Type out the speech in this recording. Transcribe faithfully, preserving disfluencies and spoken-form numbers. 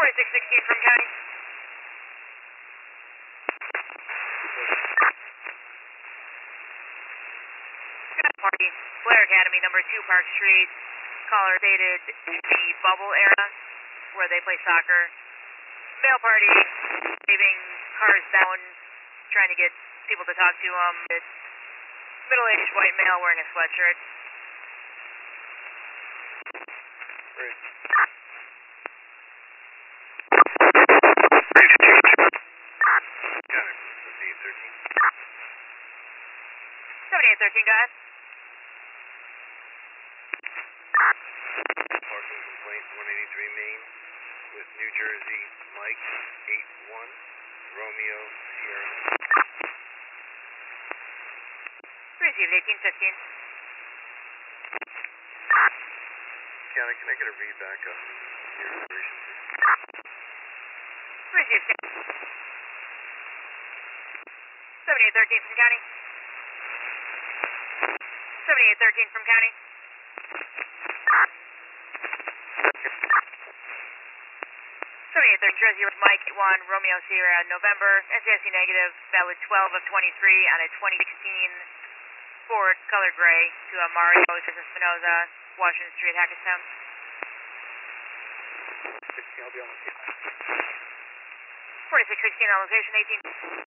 forty-six sixteen from county. Good party. Blair Academy, number two Park Street. Caller dated the bubble era where they play soccer. Male party, leaving cars down, trying to get people to talk to them. It's middle-aged white male wearing a sweatshirt. Great. Got it. seventy-eight thirteen. seventy-eight thirteen, go ahead. Parking complaint, one eighty-three Main, with New Jersey, Mike, eight one, Romeo, Sierra. Received eighteen fifteen. County, can I get a read back up your operation? Received seventy-eight thirteen from county. seventy-eight thirteen from county. seventy-eight thirteen, Jersey, Mike, one, Romeo, Sierra, November, S A S C negative, valid twelve of twenty-three on a twenty sixteen Ford Color Gray to a Mario Espinoza, Washington Street, Hackettstown. sixteen, I'll be on the forty-six sixteen on location, eighteen.